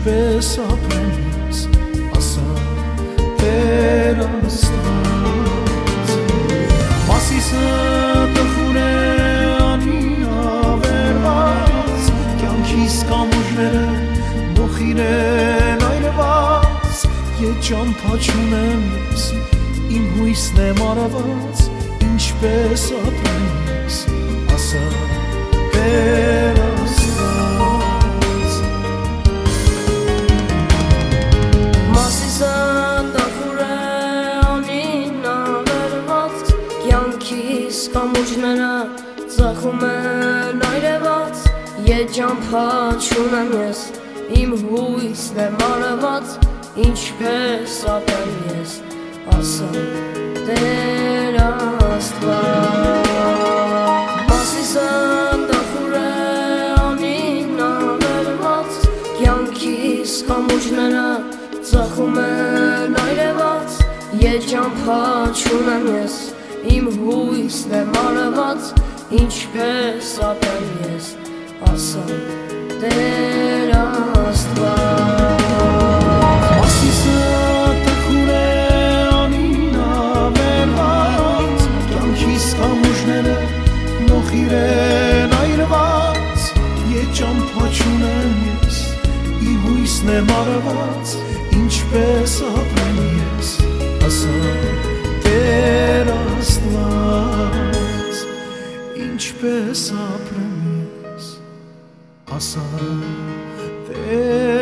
ինչպես ապրեմ ես, ասա Տեր Աստված։ Մասիսը տխուր է անինավերված, կյանքիս կամուրջները մոխիր են այրված, ետ ճամփա չունեմ ես, իմ հույսն եմ արված, ինչպես ապրեմ ես, ասա Տեր Աստված։ Մասիսը տխուր է անինավերված, կյանքիս կամուրջները ծխում են այրված, ետ ճամփա չունեմ ես, իմ հույսն եմ արված, ինչպես ապրեմ ես, ասա Տեր Աստված։ Մասիսը տխուր է անինավերված, կյանքիս կամուրջները ծխում են այրված, ետ ճամփա չունեմ ես, իմ հույսն եմ արված, ինչպես ապրեմ ես, ասա Տեր Աստված։ Մասիսը տխուր է անինավերված, կյանքիս կամուրջները մոխիր են այրված, ետ ճամփա չունեմ ես, իմ հույսն եմ արված, ինչպես ապրեմ ես, ասա Տեր Աստված, ինչպես ապրեմ ես, ասա Տեր